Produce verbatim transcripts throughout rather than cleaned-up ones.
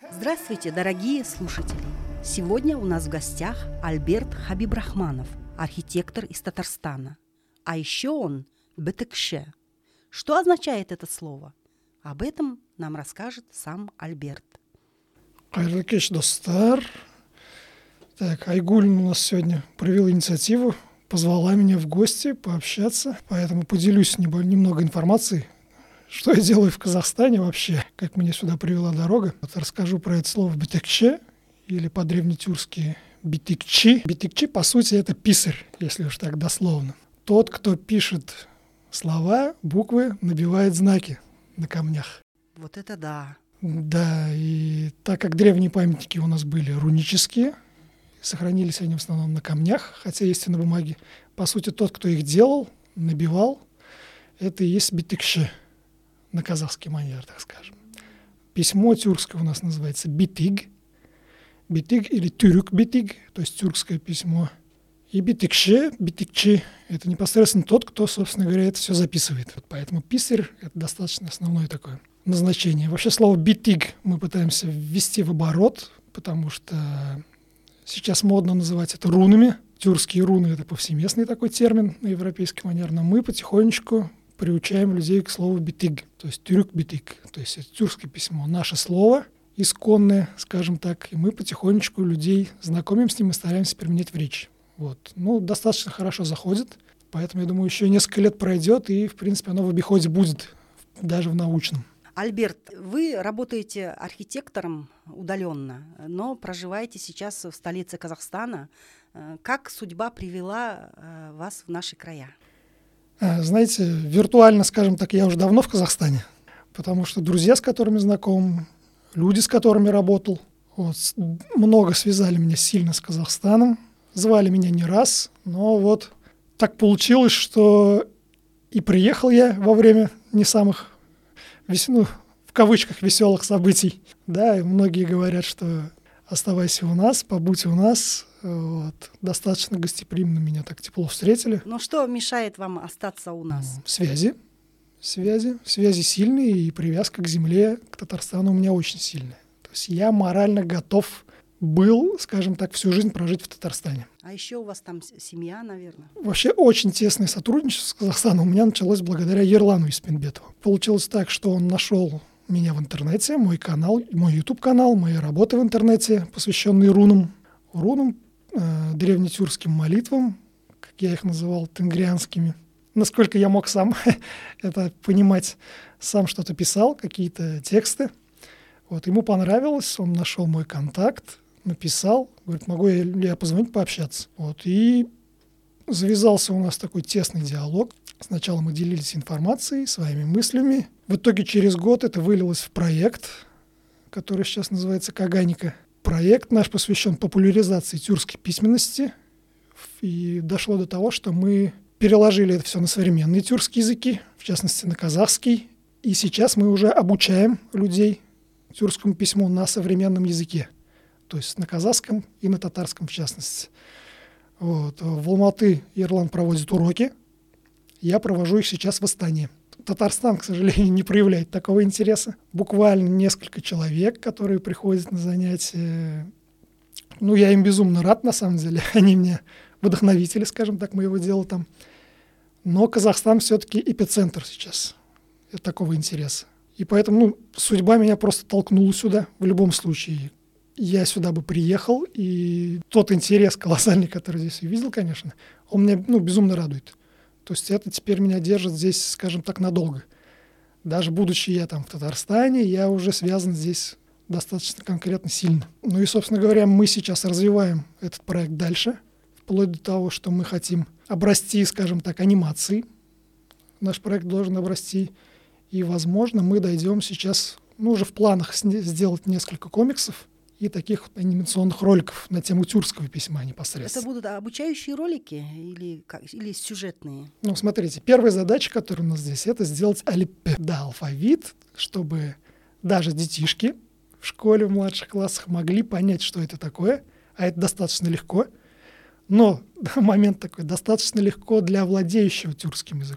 Здравствуйте, дорогие слушатели! Сегодня у нас в гостях Альберт Хабибрахманов, архитектор из Татарстана. А еще он бетекше. Что означает это слово? Об этом нам расскажет сам Альберт. Қайырлы кеш, достар. Так, Айгуль у нас сегодня проявила инициативу, позвала меня в гости пообщаться, поэтому поделюсь немного информацией, что я делаю в Казахстане вообще, как меня сюда привела дорога. Вот расскажу про это слово бетекше, или по-древнетюркски битикчи. Битикчи, по сути, это писарь, если уж так дословно. Тот, кто пишет слова, буквы, набивает знаки на камнях. Вот это да! Да, и так как древние памятники у нас были рунические, сохранились они в основном на камнях, хотя есть и на бумаге. По сути, тот, кто их делал, набивал, это и есть битикше, на казахский манер, так скажем. Письмо тюркское у нас называется битиг. Битиг или тюрк битиг, то есть тюркское письмо. И битикше, битикчи — это непосредственно тот, кто, собственно говоря, это все записывает. Поэтому писарь — это достаточно основное такое назначение. Вообще слово битиг мы пытаемся ввести в оборот, потому что сейчас модно называть это рунами. Тюркские руны — это повсеместный такой термин на европейский манер, но мы потихонечку приучаем людей к слову битиг, то есть тюрк битиг, то есть это тюркское письмо, наше слово, исконное, скажем так, и мы потихонечку людей знакомим с ним и стараемся применять в речи. Вот. Ну, достаточно хорошо заходит, поэтому, я думаю, еще несколько лет пройдет, и, в принципе, оно в обиходе будет, даже в научном. Альберт, вы работаете архитектором удаленно, но проживаете сейчас в столице Казахстана. Как судьба привела вас в наши края? Знаете, виртуально, скажем так, я уже давно в Казахстане, потому что друзья, с которыми знаком, люди, с которыми работал, вот, много связали меня сильно с Казахстаном, звали меня не раз, но вот так получилось, что и приехал я во время не самых, ну, в кавычках, веселых событий. Да, и многие говорят, что оставайся у нас, побудь у нас. Вот. Достаточно гостеприимно меня так тепло встретили. Но что мешает вам остаться у нас? Связи. Связи. Связи сильные, и привязка к земле, к Татарстану у меня очень сильная. То есть я морально готов был, скажем так, всю жизнь прожить в Татарстане. А еще у вас там семья, наверное? Вообще очень тесное сотрудничество с Казахстаном у меня началось благодаря Ерлану Испенбетову. Получилось так, что он нашел меня в интернете, мой канал, мой YouTube-канал, мои работы в интернете, посвященные рунам. Рунам, э, древнетюркским молитвам, как я их называл, тенгрианскими. Насколько я мог сам это понимать, сам что-то писал, какие-то тексты. Вот, ему понравилось, он нашел мой контакт, написал, говорит, могу ли я позвонить, пообщаться. Вот, и завязался у нас такой тесный диалог. Сначала мы делились информацией, своими мыслями. В итоге через год это вылилось в проект, который сейчас называется «Каганика». Проект наш посвящен популяризации тюркской письменности. И дошло до того, что мы переложили это все на современные тюркские языки, в частности на казахский. И сейчас мы уже обучаем людей тюркскому письму на современном языке. То есть на казахском и на татарском в частности. Вот. В Алматы Ерлан проводит уроки. Я провожу их сейчас в Астане. Татарстан, к сожалению, не проявляет такого интереса. Буквально несколько человек, которые приходят на занятия. Ну, я им безумно рад, на самом деле. Они мне вдохновители, скажем так, моего дела там. Но Казахстан все-таки эпицентр сейчас такого интереса. И поэтому, ну, судьба меня просто толкнула сюда в любом случае. Я сюда бы приехал, и тот интерес колоссальный, который здесь увидел, конечно, он меня, ну, безумно радует. То есть это теперь меня держит здесь, скажем так, надолго. Даже будучи я там в Татарстане, я уже связан здесь достаточно конкретно сильно. Ну и, собственно говоря, мы сейчас развиваем этот проект дальше, вплоть до того, что мы хотим обрасти, скажем так, анимацией. Наш проект должен обрасти. И, возможно, мы дойдем сейчас, ну, уже в планах сни- сделать несколько комиксов и таких вот анимационных роликов на тему тюркского письма непосредственно. Это будут обучающие ролики или, как, или сюжетные? Ну, смотрите, первая задача, которая у нас здесь, это сделать алипе, да, алфавит, чтобы даже детишки в школе в младших классах могли понять, что это такое, а это достаточно легко. Но момент такой, достаточно легко для владеющего тюркским языком.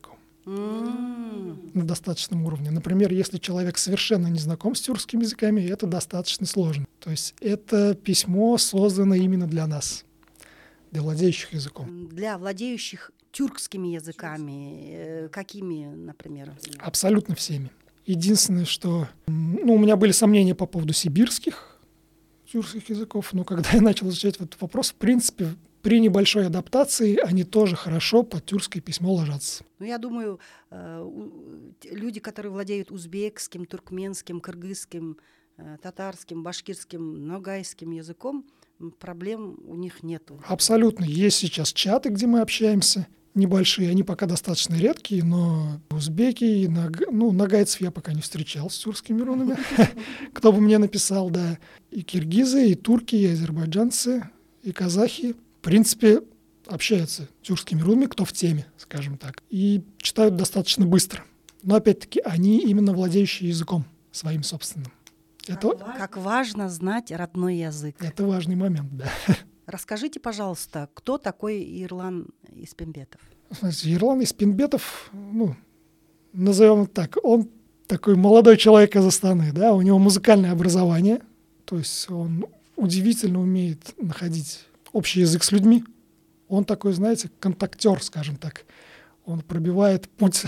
Mm. на достаточном уровне. Например, если человек совершенно не знаком с тюркскими языками, это достаточно сложно. То есть это письмо создано именно для нас, для владеющих языком. Для владеющих тюркскими языками, э, какими, например? Абсолютно всеми. Единственное, что ну, у меня были сомнения по поводу сибирских тюркских языков, но когда я начал изучать этот вопрос, в принципе, при небольшой адаптации они тоже хорошо под тюркское письмо ложатся. Ну, я думаю, э, у, люди, которые владеют узбекским, туркменским, кыргызским, э, татарским, башкирским, ногайским языком, проблем у них нету. Абсолютно. Есть сейчас чаты, где мы общаемся. Небольшие, они пока достаточно редкие, но узбеки, наг... ну, нагайцев я пока не встречал с тюркскими рунами. Кто бы мне написал, да. И киргизы, и турки, и азербайджанцы, и казахи. В принципе, общаются тюркскими рунами, кто в теме, скажем так. И читают достаточно быстро. Но, опять-таки, они именно владеющие языком своим собственным. Это... Как важно знать родной язык. Это важный момент, да. Расскажите, пожалуйста, кто такой Ирлан Испенбетов? Смотрите, Ирлан Испенбетов, ну, назовем так, он такой молодой человек из Астаны, да, у него музыкальное образование, то есть он удивительно умеет находить общий язык с людьми. Он такой, знаете, контактер, скажем так. Он пробивает путь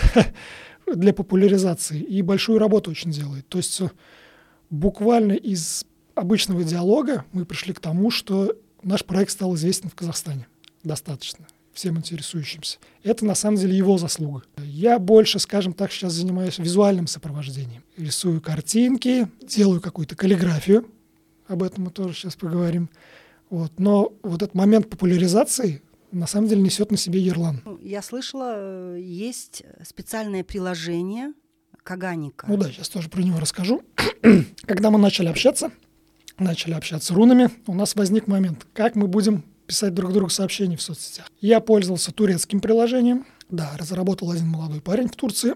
для популяризации и большую работу очень делает. То есть буквально из обычного диалога мы пришли к тому, что наш проект стал известен в Казахстане достаточно, всем интересующимся. Это на самом деле его заслуга. Я больше, скажем так, сейчас занимаюсь визуальным сопровождением. Рисую картинки, делаю какую-то каллиграфию. Об этом мы тоже сейчас поговорим. Вот. Но вот этот момент популяризации на самом деле несет на себе Ирлан. Я слышала, есть специальное приложение Каганика. Ну да, сейчас тоже про него расскажу. Когда мы начали общаться, начали общаться рунами, у нас возник момент, как мы будем писать друг другу сообщения в соцсетях. Я пользовался турецким приложением. Да, разработал один молодой парень в Турции.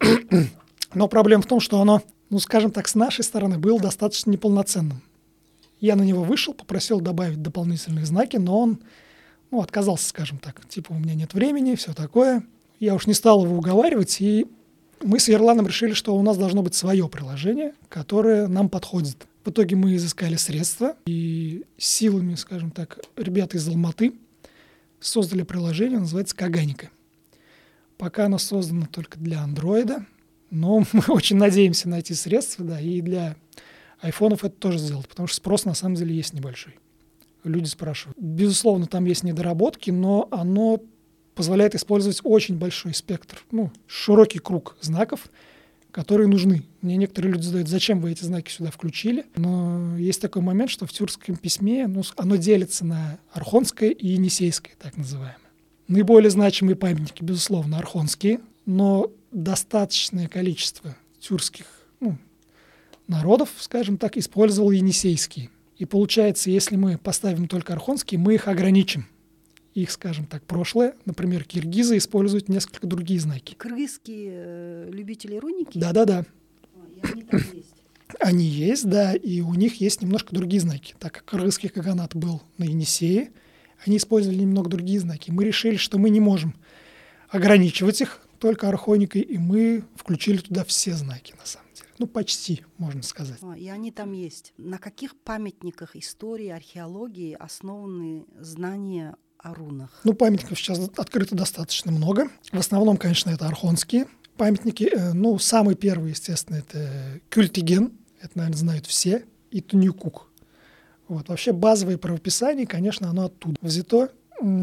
Но проблема в том, что оно, ну скажем так, с нашей стороны было достаточно неполноценным. Я на него вышел, попросил добавить дополнительные знаки, но он ну, отказался, скажем так. Типа, у меня нет времени, все такое. Я уж не стал его уговаривать, и мы с Ирланом решили, что у нас должно быть свое приложение, которое нам подходит. В итоге мы изыскали средства и силами, скажем так, ребят из Алматы создали приложение, называется Каганика. Пока оно создано только для андроида, но мы очень надеемся найти средства, да, и для айфонов это тоже сделать, потому что спрос на самом деле есть небольшой. Люди спрашивают. Безусловно, там есть недоработки, но оно позволяет использовать очень большой спектр, ну, широкий круг знаков, которые нужны. Мне некоторые люди задают, зачем вы эти знаки сюда включили. Но есть такой момент, что в тюркском письме ну, оно делится на архонское и енисейское, так называемое. Наиболее значимые памятники, безусловно, архонские, но достаточное количество тюркских ну, народов, скажем так, использовал енисейские. И получается, если мы поставим только архонские, мы их ограничим. Их, скажем так, прошлое. Например, киргизы используют несколько другие знаки. Кыргызские э, любители руники? Да-да-да. И они там есть? Они есть, да, и у них есть немножко другие знаки. Так как кыргызский каганат был на Енисее, они использовали немного другие знаки. Мы решили, что мы не можем ограничивать их только архоникой, и мы включили туда все знаки, на самом деле. Ну, почти, можно сказать. А, и они там есть. На каких памятниках истории, археологии основаны знания о рунах? Ну, памятников сейчас открыто достаточно много. В основном, конечно, это архонские памятники. Ну, самый первый, естественно, это Кюльтиген. Это, наверное, знают все. И Тунюкук. Вот. Вообще базовое правописание, конечно, оно оттуда взято.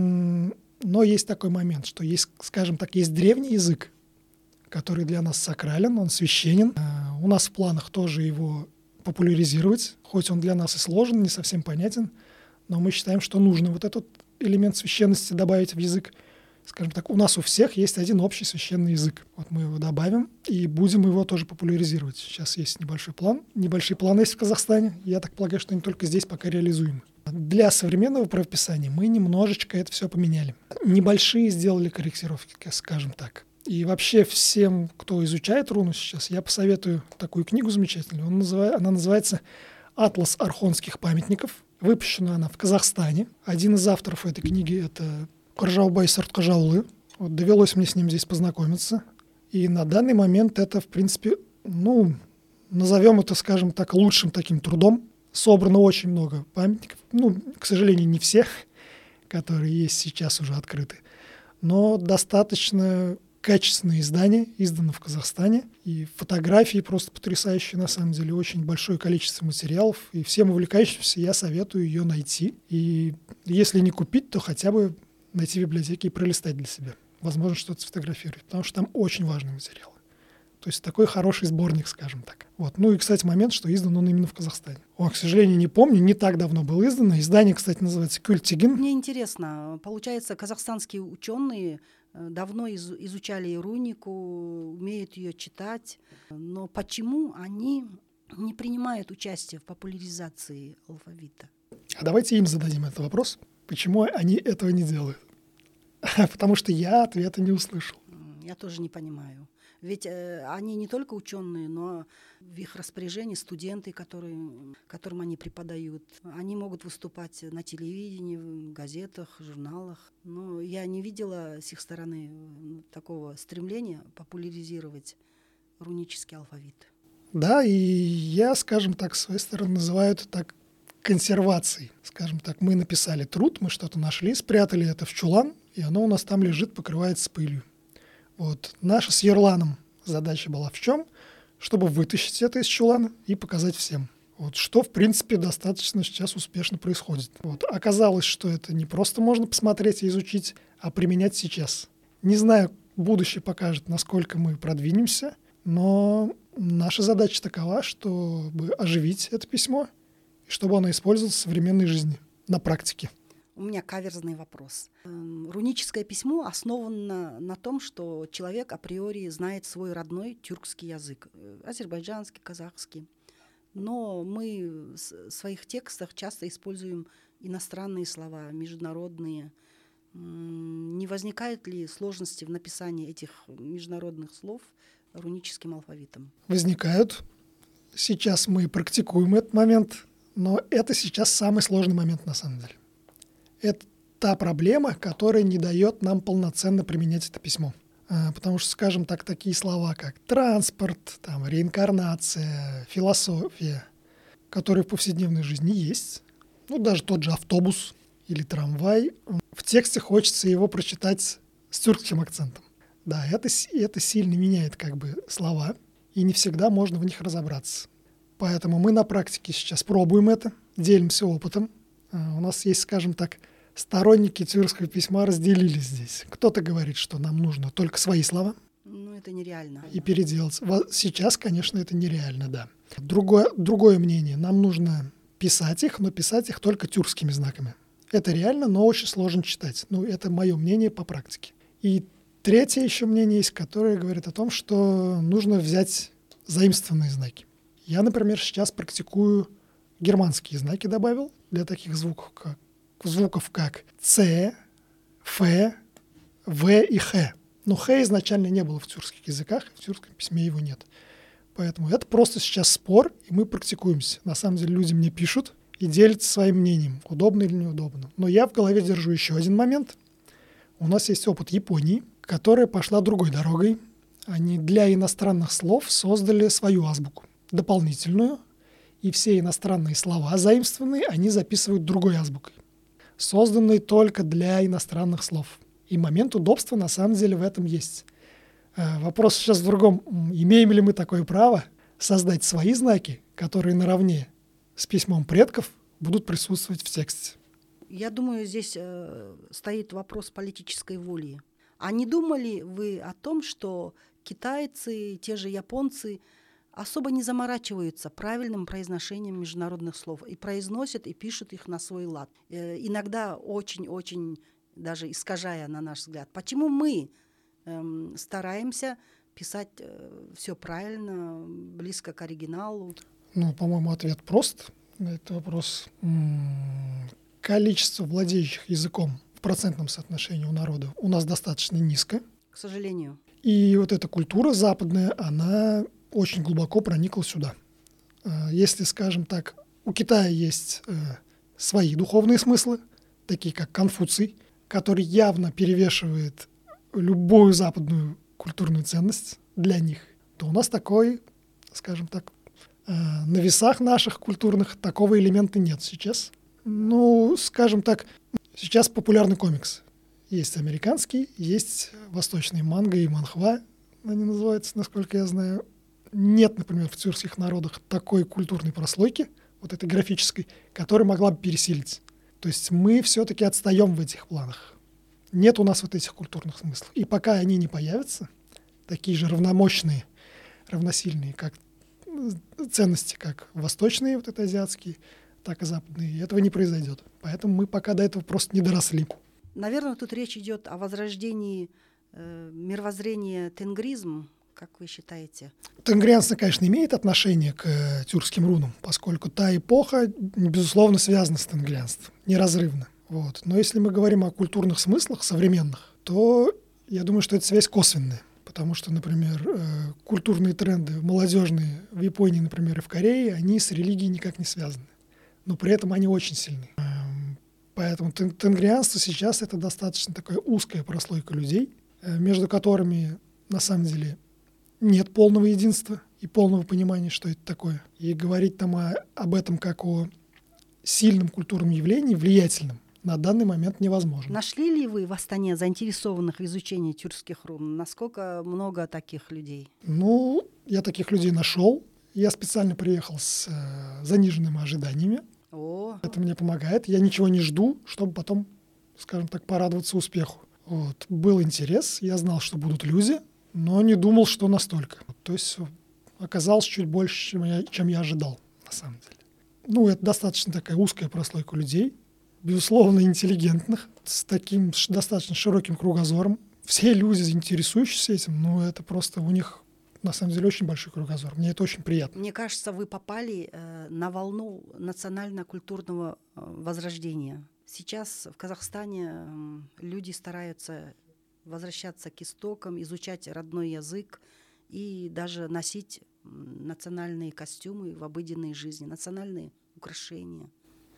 Но есть такой момент, что есть, скажем так, есть древний язык, который для нас сакрален, он священен. У нас в планах тоже его популяризировать, хоть он для нас и сложен, не совсем понятен, но мы считаем, что нужно вот этот элемент священности добавить в язык. Скажем так, у нас у всех есть один общий священный язык. Вот мы его добавим и будем его тоже популяризировать. Сейчас есть небольшой план. Небольшие планы есть в Казахстане. Я так полагаю, что они только здесь пока реализуемы. Для современного правописания мы немножечко это все поменяли. Небольшие сделали корректировки, скажем так. И вообще всем, кто изучает руну сейчас, я посоветую такую книгу замечательную. Он называет, она называется «Атлас архонских памятников». Выпущена она в Казахстане. Один из авторов этой книги — это Кыржаубай Сырткажаулы. Вот довелось мне с ним здесь познакомиться. И на данный момент это, в принципе, ну, назовем это, скажем так, лучшим таким трудом. Собрано очень много памятников. Ну, к сожалению, не все, которые есть сейчас уже открыты. Но достаточно качественное издание, издано в Казахстане. И фотографии просто потрясающие, на самом деле. Очень большое количество материалов. И всем увлекающимся я советую ее найти. И если не купить, то хотя бы найти в библиотеке и пролистать для себя. Возможно, что-то сфотографировать. Потому что там очень важный материал. То есть такой хороший сборник, скажем так. Вот. Ну и, кстати, момент, что издан он именно в Казахстане. О, к сожалению, не помню, не так давно был издан. Издание, кстати, называется «Культигин». Мне интересно, получается, казахстанские ученые давно из- изучали рунику, умеют ее читать, но почему они не принимают участие в популяризации алфавита? А давайте им зададим этот вопрос. Почему они этого не делают? Потому что я ответа не услышал. Я тоже не понимаю. Ведь э, они не только ученые, но в их распоряжении студенты, которые, которым они преподают. Они могут выступать на телевидении, в газетах, журналах. Но я не видела с их стороны такого стремления популяризировать рунический алфавит. Да, и я, скажем так, с своей стороны называю это так консервацией. Скажем так, мы написали труд, мы что-то нашли, спрятали это в чулан, и оно у нас там лежит, покрывается пылью. Вот. Наша с Ерланом задача была в чем? Чтобы вытащить это из чулана и показать всем. Вот. Что, в принципе, достаточно сейчас успешно происходит. Вот. Оказалось, что это не просто можно посмотреть и изучить, а применять сейчас. Не знаю, будущее покажет, насколько мы продвинемся, но наша задача такова, чтобы оживить это письмо и чтобы оно использовалось в современной жизни, на практике. У меня каверзный вопрос. Руническое письмо основано на том, что человек априори знает свой родной тюркский язык, азербайджанский, казахский. Но мы в своих текстах часто используем иностранные слова, международные. Не возникают ли сложности в написании этих международных слов руническим алфавитом? Возникают. Сейчас мы практикуем этот момент, но это сейчас самый сложный момент на самом деле. Это та проблема, которая не дает нам полноценно применять это письмо. А, потому что, скажем так, такие слова, как транспорт, там, реинкарнация, философия, которые в повседневной жизни есть, ну, даже тот же автобус или трамвай, в тексте хочется его прочитать с тюркским акцентом. Да, это, это сильно меняет как бы слова, и не всегда можно в них разобраться. Поэтому мы на практике сейчас пробуем это, делимся опытом. У нас есть, скажем так, сторонники тюркского письма разделились здесь. Кто-то говорит, что нам нужно только свои слова. Ну, это нереально. И переделать. Сейчас, конечно, это нереально, да. Другое, другое мнение. Нам нужно писать их, но писать их только тюркскими знаками. Это реально, но очень сложно читать. Ну, это мое мнение по практике. И третье еще мнение есть, которое говорит о том, что нужно взять заимствованные знаки. Я, например, сейчас практикую германские знаки добавил для таких звуков, как, звуков, как «ц», «ф», «в» и «х». Но «х» изначально не было в тюркских языках, в тюркском письме его нет. Поэтому это просто сейчас спор, и мы практикуемся. На самом деле люди мне пишут и делятся своим мнением, удобно или неудобно. Но я в голове держу еще один момент. У нас есть опыт Японии, которая пошла другой дорогой. Они для иностранных слов создали свою азбуку, дополнительную, и все иностранные слова заимствованные они записывают другой азбукой, созданной только для иностранных слов. И момент удобства на самом деле в этом есть. Вопрос сейчас в другом. Имеем ли мы такое право создать свои знаки, которые наравне с письмом предков будут присутствовать в тексте? Я думаю, здесь э, стоит вопрос политической воли. А не думали вы о том, что китайцы, те же японцы особо не заморачиваются правильным произношением международных слов и произносят и пишут их на свой лад. Э, иногда очень-очень даже искажая, на наш взгляд. Почему мы э, стараемся писать э, все правильно, близко к оригиналу? Ну, по-моему, ответ прост на этот вопрос. Количество владеющих языком в процентном соотношении у народа у нас достаточно низко. К сожалению. И вот эта культура западная, она очень глубоко проникла сюда. Если, скажем так, у Китая есть свои духовные смыслы, такие как Конфуций, который явно перевешивает любую западную культурную ценность для них, то у нас такой, скажем так, на весах наших культурных такого элемента нет сейчас. Ну, скажем так, сейчас популярный комикс. Есть американский, есть восточный манго и манхва, они называются, насколько я знаю. Нет, например, в тюркских народах такой культурной прослойки, вот этой графической, которая могла бы пересилить. То есть мы все-таки отстаем в этих планах. Нет у нас вот этих культурных смыслов. И пока они не появятся, такие же равномощные, равносильные, как ценности, как восточные, вот это азиатские, так и западные, этого не произойдет. Поэтому мы пока до этого просто не доросли. Наверное, тут речь идет о возрождении э, мировоззрения тенгризм, как вы считаете? Тенгрианство, конечно, имеет отношение к э, тюркским рунам, поскольку та эпоха, безусловно, связана с тенгрианством, неразрывно. Вот. Но если мы говорим о культурных смыслах современных, то я думаю, что эта связь косвенная. Потому что, например, э, культурные тренды молодежные в Японии, например, и в Корее, они с религией никак не связаны. Но при этом они очень сильны. Э, поэтому тен- тенгрианство сейчас это достаточно такая узкая прослойка людей, э, между которыми, на самом деле, нет полного единства и полного понимания, что это такое. И говорить там о, об этом как о сильном культурном явлении, влиятельном, на данный момент невозможно. Нашли ли вы в Астане заинтересованных в изучении тюркских рун? Насколько много таких людей? Ну, я таких людей нашел. Я специально приехал с э, заниженными ожиданиями. О. Это мне помогает. Я ничего не жду, чтобы потом, скажем так, порадоваться успеху. Вот. Был интерес, я знал, что будут люди, но не думал, что настолько. То есть оказалось чуть больше, чем я, чем я ожидал, на самом деле. Ну, это достаточно такая узкая прослойка людей, безусловно, интеллигентных, с таким достаточно широким кругозором. Все люди, интересующиеся этим, ну, это просто у них, на самом деле, очень большой кругозор. Мне это очень приятно. Мне кажется, вы попали э, на волну национально-культурного э, возрождения. Сейчас в Казахстане э, люди стараются возвращаться к истокам, изучать родной язык и даже носить национальные костюмы в обыденной жизни, национальные украшения.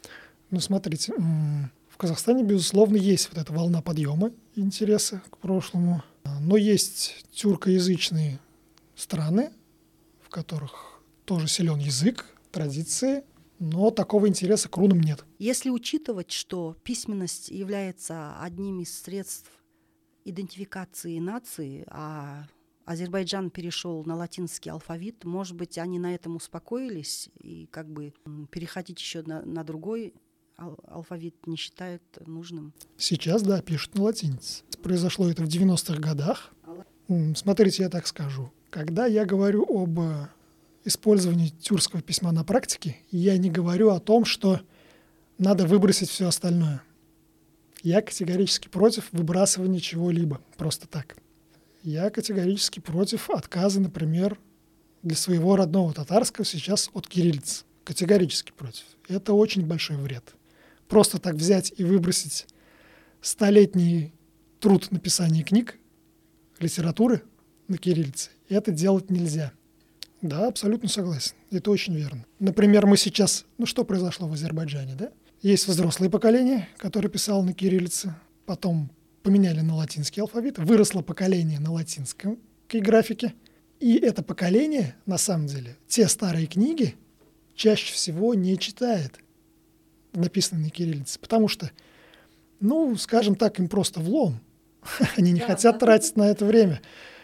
Ну, смотрите, в Казахстане, безусловно, есть вот эта волна подъема интереса к прошлому, но есть тюркоязычные страны, в которых тоже силен язык, традиции, но такого интереса к рунам нет. Если учитывать, что письменность является одним из средств идентификации нации, а Азербайджан перешел на латинский алфавит, может быть, они на этом успокоились и как бы переходить еще на, на другой алфавит не считают нужным. Сейчас, да, пишут на латинице. Произошло это в девяностых годах. Смотрите, я так скажу. Когда я говорю об использовании тюркского письма на практике, я не говорю о том, что надо выбросить все остальное. Я категорически против выбрасывания чего-либо просто так. Я категорически против отказа, например, для своего родного татарского сейчас от кириллицы. Категорически против. Это очень большой вред. Просто так взять и выбросить столетний труд написания книг, литературы на кириллице, это делать нельзя. Да, абсолютно согласен. Это очень верно. Например, мы сейчас... Ну, что произошло в Азербайджане, да? Есть взрослое поколение, которое писало на кириллице, потом поменяли на латинский алфавит, выросло поколение на латинской графике, и это поколение, на самом деле, те старые книги чаще всего не читает, написанные на кириллице, потому что, ну, скажем так, им просто влом. Они не хотят тратить на это время.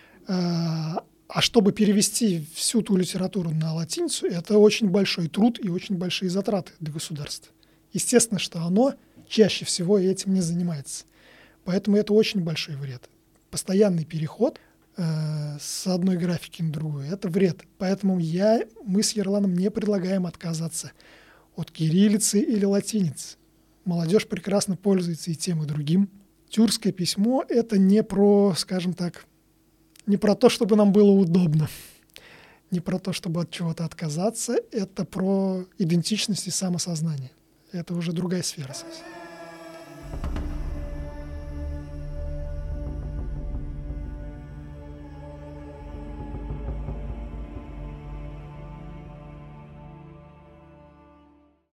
А чтобы перевести всю ту литературу на латиницу, это очень большой труд и очень большие затраты для государства. Естественно, что оно чаще всего этим не занимается. Поэтому это очень большой вред. Постоянный переход э, с одной графики на другую — это вред. Поэтому я, мы с Ерланом не предлагаем отказаться от кириллицы или латиницы. Молодежь прекрасно пользуется и тем, и другим. Тюркское письмо — это не про, скажем так, не про то, чтобы нам было удобно, не про то, чтобы от чего-то отказаться. Это про идентичность и самосознание. Это уже другая сфера совсем.